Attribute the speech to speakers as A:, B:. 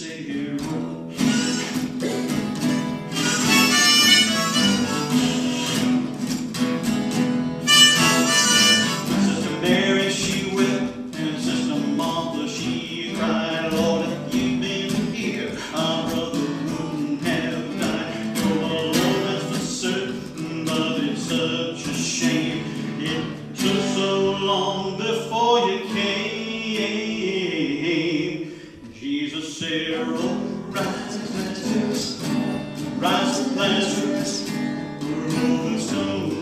A: Savior. Sister Mary, she wept, and Sister Martha, she cried, Lord, if you'd been here, our brother wouldn't have died. Oh, Lord, that's for certain, but it's such a shame. It took so long before you came. Jesus said, oh, rise, Lazarus, rise, Lazarus, the rolling stone.